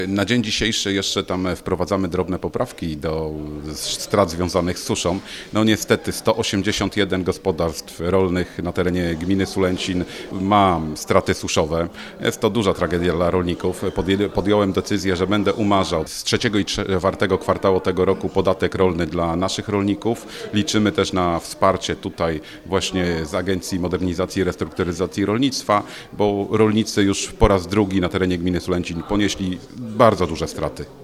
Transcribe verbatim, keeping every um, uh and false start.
Na dzień dzisiejszy jeszcze tam wprowadzamy drobne poprawki do strat związanych z suszą. No niestety sto osiemdziesiąt jeden gospodarstw rolnych na terenie gminy Sulęcin ma straty suszowe. Jest to duża tragedia dla rolników. Podjąłem decyzję, że będę umarzał z trzeciego i czwartego kwartału tego roku podatek rolny dla naszych rolników. Liczymy też na wsparcie tutaj właśnie z Agencji Modernizacji i Restrukturyzacji Rolnictwa, bo rolnicy już po raz drugi na terenie gminy Sulęcin ponieśli bardzo duże straty.